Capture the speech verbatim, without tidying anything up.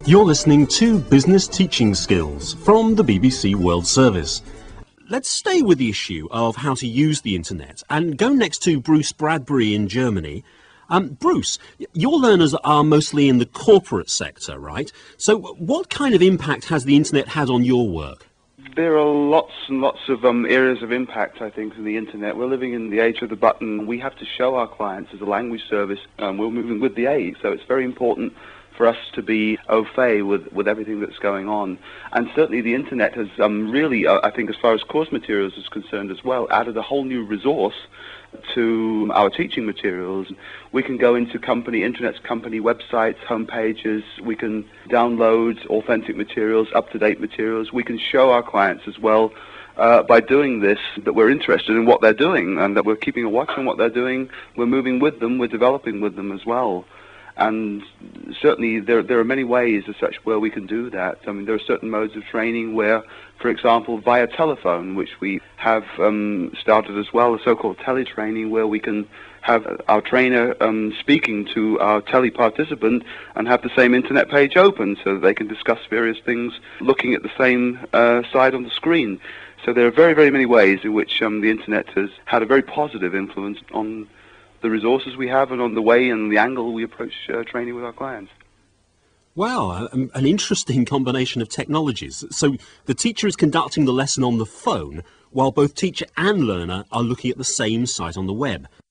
You're listening to Business Teaching Skills from the B B C World Service. Let's stay with the issue of how to use the internet and go next to Bruce Bradbury in Germany. Um, Bruce, your learners are mostly in the corporate sector, right? So what kind of impact has the internet had on your work? There are lots and lots of um, areas of impact, I think, in the internet. We're living in the age of the button. We have to show our clients as a language service um, we're moving with the age, so it's very important for us to be au fait with, with everything that's going on. And certainly the internet has um, really, uh, I think as far as course materials is concerned as well, added a whole new resource to our teaching materials. We can go into company, internet company websites, homepages, we can download authentic materials, up-to-date materials. We can show our clients as well Uh, by doing this, that we're interested in what they're doing and that we're keeping a watch on what they're doing. We're moving with them, we're developing with them as well. And certainly there, there are many ways as such where we can do that. I mean, there are certain modes of training where, for example, via telephone, which we have um, started as well, a so-called teletraining, where we can have our trainer um, speaking to our tele-participant and have the same internet page open so that they can discuss various things looking at the same uh, side on the screen. So there are very, very many ways in which um, the internet has had a very positive influence on the resources we have and on the way and the angle we approach uh, training with our clients. Wow, an interesting combination of technologies. So the teacher is conducting the lesson on the phone while both teacher and learner are looking at the same site on the web.